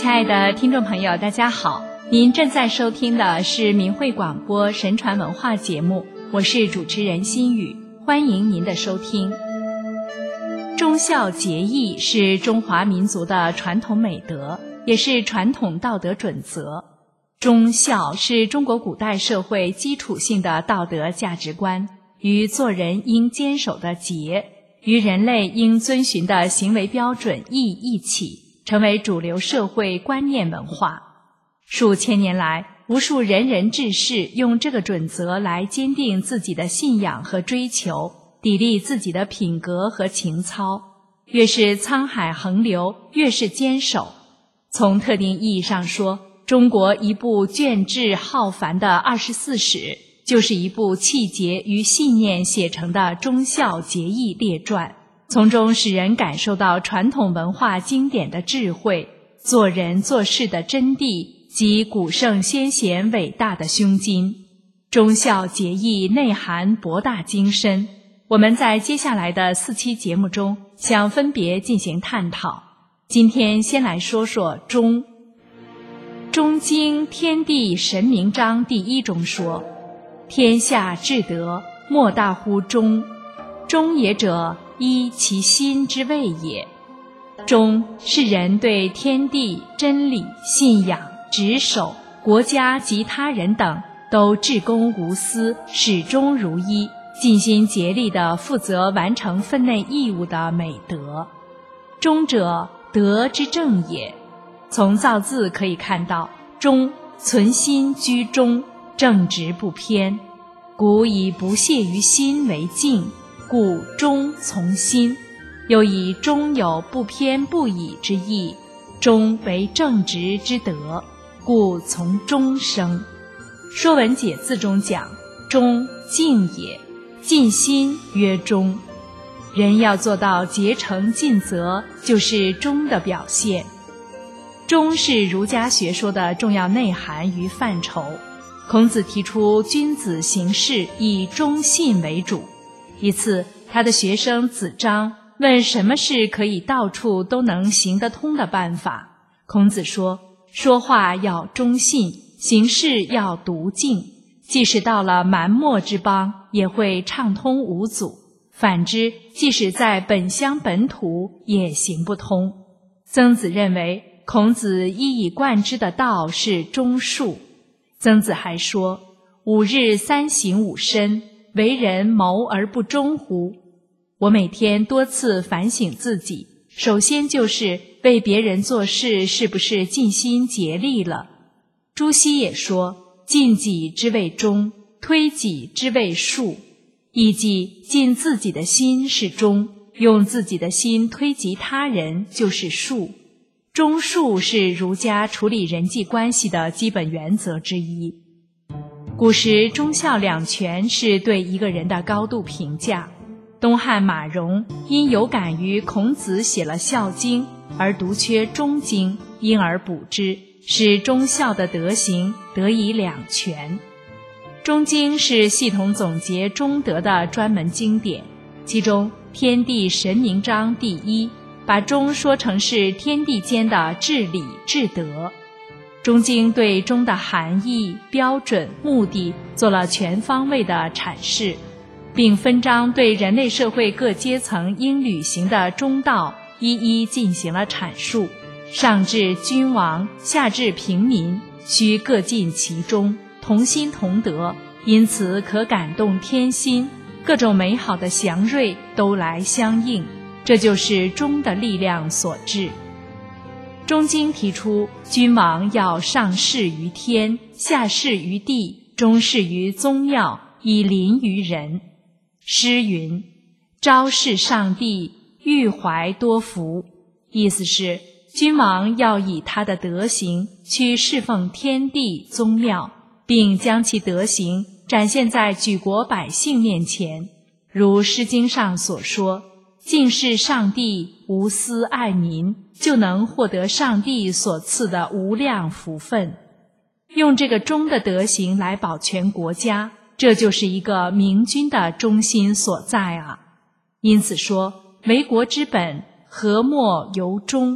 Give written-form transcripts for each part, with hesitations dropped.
亲爱的听众朋友，大家好，您正在收听的是明慧广播神传文化节目，我是主持人心雨，欢迎您的收听。忠孝节义是中华民族的传统美德，也是传统道德准则。忠孝是中国古代社会基础性的道德价值观，与做人应坚守的节，与人类应遵循的行为标准义一起，成为主流社会观念文化。数千年来，无数仁人志士用这个准则来坚定自己的信仰和追求，砥砺自己的品格和情操。越是沧海横流，越是坚守。从特定意义上说，中国一部卷帙浩繁的24史，就是一部气节与信念写成的忠孝节义列传，从中使人感受到传统文化经典的智慧，做人做事的真谛及古圣先贤伟大的胸襟。忠孝节义内涵博大精深，我们在接下来的4期节目中想分别进行探讨。今天先来说说忠。忠经天地神明章第1中说，天下至德，莫大乎忠。忠也者，依其心之谓也。忠是人对天地、真理、信仰、职守、国家及他人等都至公无私，始终如一，尽心竭力地负责完成分内义务的美德。忠者，德之正也。从造字可以看到，忠存心居中，正直不偏。古以不懈于心为敬，故忠从心。又以忠有不偏不倚之意，忠为正直之德，故从忠生。说文解字中讲，忠敬也，尽心曰忠。人要做到竭诚尽责，就是忠的表现。忠是儒家学说的重要内涵与范畴。孔子提出君子行事以忠信为主。一次，他的学生子张问什么是可以到处都能行得通的办法。孔子说，说话要忠信，行事要笃敬，即使到了蛮漠之邦，也会畅通无阻。反之，即使在本乡本土，也行不通。曾子认为，孔子一以贯之的道是忠恕。曾子还说，5日3省吾身，为人谋而不忠乎？我每天多次反省自己，首先就是为别人做事是不是尽心竭力了。朱熹也说，尽己之谓忠，推己之谓恕。意即尽自己的心是忠，用自己的心推及他人就是恕。忠恕是儒家处理人际关系的基本原则之一。古时忠孝两全是对一个人的高度评价。东汉马融因有感于孔子写了《孝经》而独缺《忠经》，因而补之，使忠孝的德行得以两全。《忠经》是系统总结忠德的专门经典，其中天地神明章第1把忠说成是天地间的治理治德。忠经对忠的含义、标准、目的做了全方位的阐释，并分章对人类社会各阶层应履行的忠道一一进行了阐述，上至君王，下至平民，须各尽其忠，同心同德，因此可感动天心，各种美好的祥瑞都来相应，这就是忠的力量所致。忠经提出，君王要上事于天，下事于地，忠事于宗庙，以临于人。诗云，昭示上帝，欲怀多福。意思是，君王要以他的德行去侍奉天地宗庙，并将其德行展现在举国百姓面前。如《诗经》上所说，敬事上帝，无私爱民，就能获得上帝所赐的无量福分。用这个忠的德行来保全国家，这就是一个明君的忠心所在啊。因此说，为国之本，和莫由忠。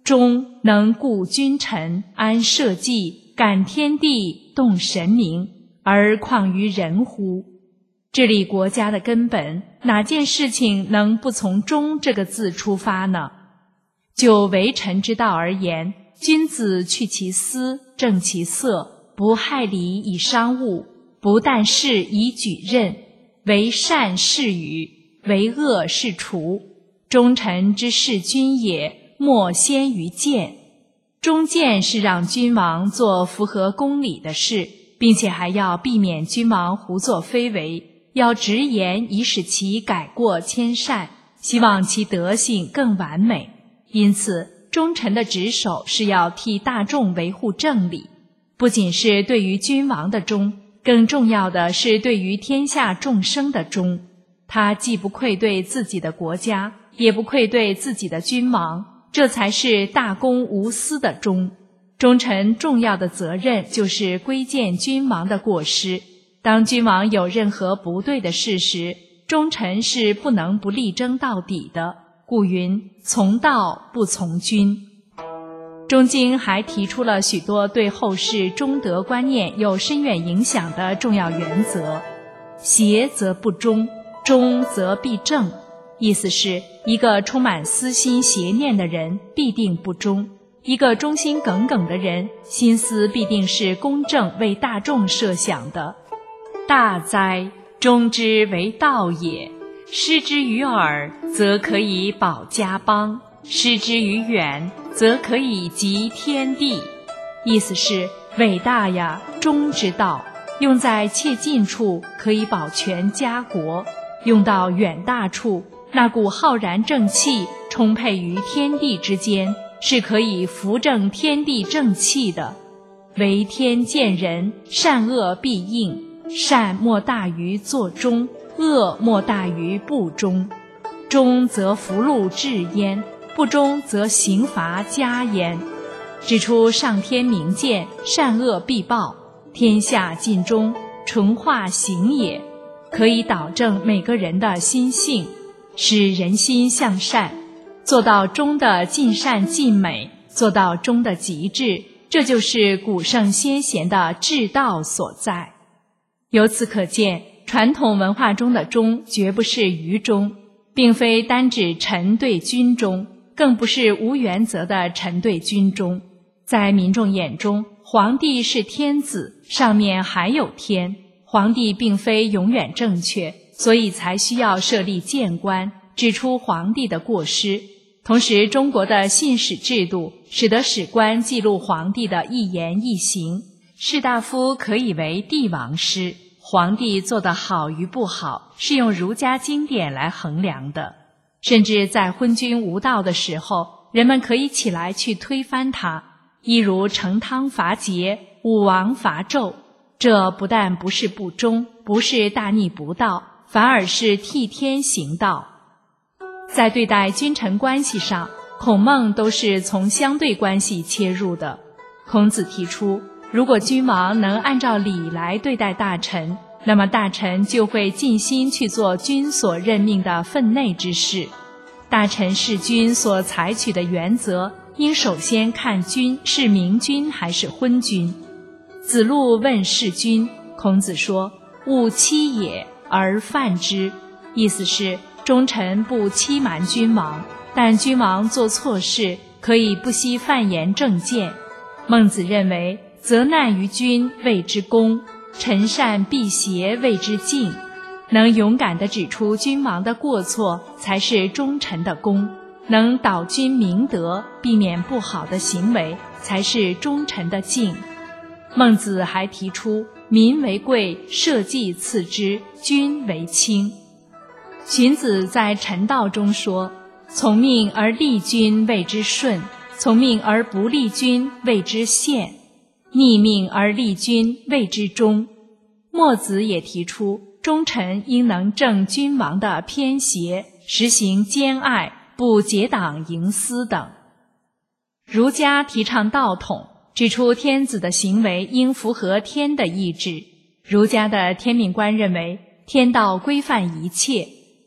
忠能固君臣，安社稷，感天地，动神明，而况于人乎？治理国家的根本，哪件事情能不从忠这个字出发呢？就为臣之道而言，君子去其私，正其色，不害礼以伤物，不啖事以举任，为善是与，为恶是除。忠臣之事君也，莫先于谏。忠谏是让君王做符合公理的事，并且还要避免君王胡作非为，要直言以使其改过迁善，希望其德行更完美。因此，忠臣的职守是要替大众维护正理，不仅是对于君王的忠，更重要的是对于天下众生的忠。他既不愧对自己的国家，也不愧对自己的君王，这才是大公无私的忠。忠臣重要的责任就是规谏君王的过失。当君王有任何不对的事时，忠臣是不能不力争到底的。故云：从道不从君。中经还提出了许多对后世忠德观念有深远影响的重要原则。邪则不忠，忠则必正。意思是，一个充满私心邪念的人必定不忠，一个忠心耿耿的人心思必定是公正为大众设想的。大哉，忠之为道也！失之于耳，则可以保家邦；失之于远，则可以及天地。意思是，伟大呀，忠之道，用在切近处可以保全家国，用到远大处，那股浩然正气充沛于天地之间，是可以扶正天地正气的。为天见人，善恶必应，善莫大于作忠，恶莫大于不忠。忠则福禄至焉，不忠则刑罚加焉。指出上天明鉴，善恶必报，天下尽忠，纯化行也，可以导正每个人的心性，使人心向善，做到忠的尽善尽美，做到忠的极致，这就是古圣先贤的至道所在。由此可见，传统文化中的忠绝不是愚忠，并非单指臣对君忠，更不是无原则的臣对君忠。在民众眼中，皇帝是天子，上面还有天，皇帝并非永远正确，所以才需要设立谏官，指出皇帝的过失。同时，中国的信史制度使得史官记录皇帝的一言一行，士大夫可以为帝王师。皇帝做得好与不好，是用儒家经典来衡量的。甚至在昏君无道的时候，人们可以起来去推翻他，一如成汤伐桀，武王伐纣。这不但不是不忠，不是大逆不道，反而是替天行道。在对待君臣关系上，孔孟都是从相对关系切入的。孔子提出，如果君王能按照礼来对待大臣，那么大臣就会尽心去做君所任命的分内之事。大臣事君所采取的原则，应首先看君是明君还是昏君。子路问事君，孔子说：“勿欺也，而犯之。”意思是，忠臣不欺瞒君王，但君王做错事，可以不惜犯言正谏。孟子认为，责难于君谓之公，臣善避邪谓之敬。能勇敢地指出君王的过错，才是忠臣的功；能导君明德，避免不好的行为，才是忠臣的敬。孟子还提出，民为贵，社稷次之，君为轻。荀子在臣道中说：“从命而立君谓之顺，从命而不立君谓之宪，逆命而立君谓之忠。”墨子也提出，忠臣应能正君王的偏邪，实行兼爱，不结党营私等。儒家提倡道统，指出天子的行为应符合天的意志。儒家的天命观认为，天道规范一切，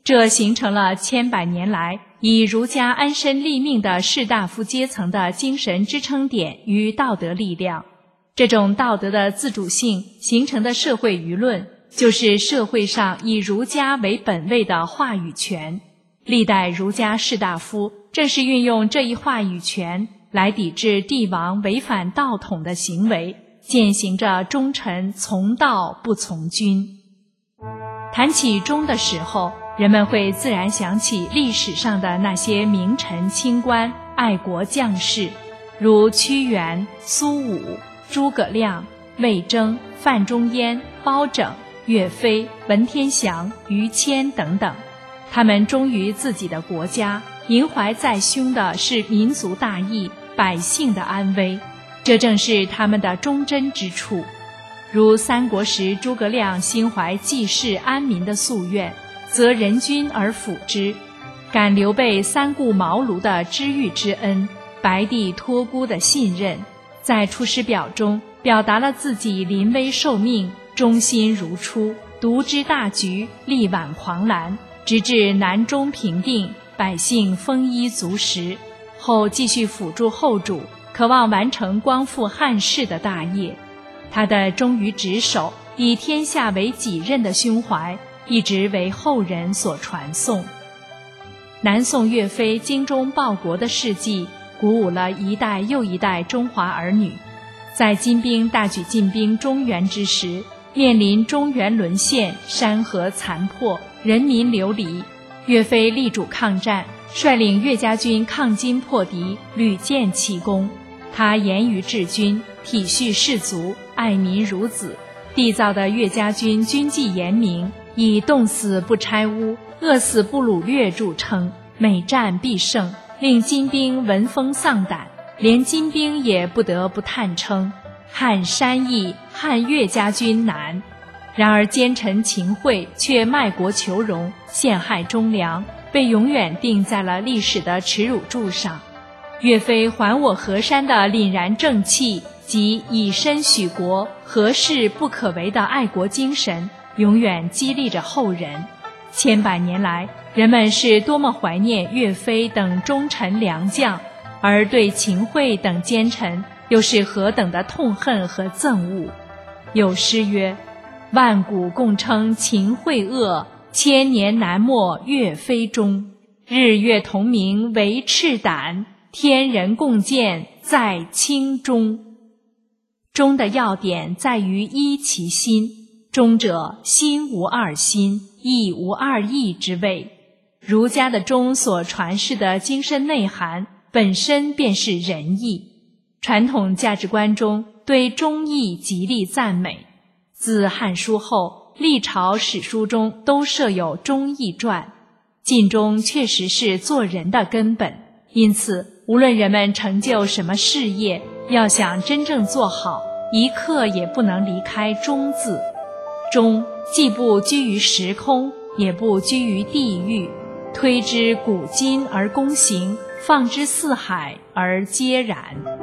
这形成了千百年来以儒家安身立命的士大夫阶层的精神支撑点与道德力量。这种道德的自主性形成的社会舆论，就是社会上以儒家为本位的话语权。历代儒家士大夫正是运用这一话语权来抵制帝王违反道统的行为，践行着忠臣从道不从君。谈起忠的时候，人们会自然想起历史上的那些名臣清官、爱国将士，如屈原、苏武、诸葛亮、魏征、范仲淹、包拯、岳飞、文天祥、于谦等等。他们忠于自己的国家，萦怀在胸的是民族大义、百姓的安危，这正是他们的忠贞之处。如三国时诸葛亮心怀济世安民的夙愿，则人君而辅之，感刘备三顾茅庐的知遇之恩，白帝托孤的信任，在《出师表》中表达了自己临危受命，忠心如初，独知大局，力挽狂澜，直至南中平定，百姓丰衣足食，后继续辅助后主，渴望完成光复汉室的大业。他的忠于职守，以天下为己任的胸怀，一直为后人所传颂。南宋岳飞精忠报国的事迹，鼓舞了一代又一代中华儿女。在金兵大举进兵中原之时，面临中原沦陷、山河残破、人民流离，岳飞力主抗战，率领岳家军抗金破敌，屡建奇功。他严于治军，体恤士卒，爱民如子，缔造的岳家军军纪严明，以冻死不拆屋，饿死不掳掠著称，每战必胜，令金兵闻风丧胆，连金兵也不得不叹称汉山易，汉岳家军难。然而奸臣秦桧却卖国求荣，陷害忠良，被永远钉在了历史的耻辱柱上。岳飞还我河山的凛然正气及以身许国，何事不可为的爱国精神，永远激励着后人。千百年来，人们是多么怀念岳飞等忠臣良将，而对秦桧等奸臣又是何等的痛恨和憎恶。有诗曰：万古共称秦桧恶，千年难没岳飞忠。日月同明为赤胆，天人共鉴在清忠。忠的要点在于依其心，忠者心无二心，义无二义之谓。儒家的忠所传世的精神内涵，本身便是仁义。传统价值观中对忠义极力赞美，自《汉书》后，历朝史书中都设有忠义传。尽忠确实是做人的根本，因此无论人们成就什么事业，要想真正做好，一刻也不能离开忠字。忠既不居于时空，也不居于地域，推之古今而公行，放之四海而皆然。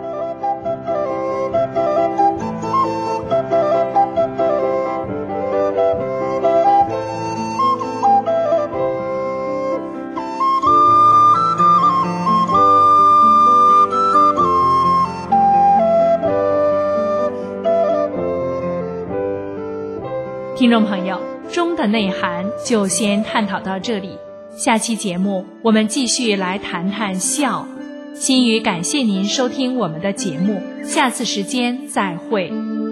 听众朋友，忠的内涵就先探讨到这里，下期节目我们继续来谈谈孝。心语感谢您收听我们的节目，下次时间再会。